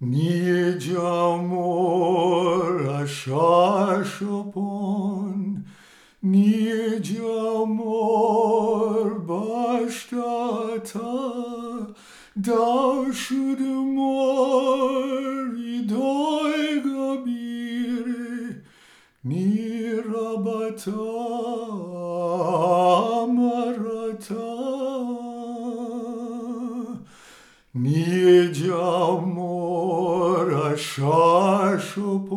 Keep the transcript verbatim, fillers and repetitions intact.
Nici amor așa-și opun, nici amor bașta ta, dau și de mori doi gabire, ni rabata marata, nici amor așa-și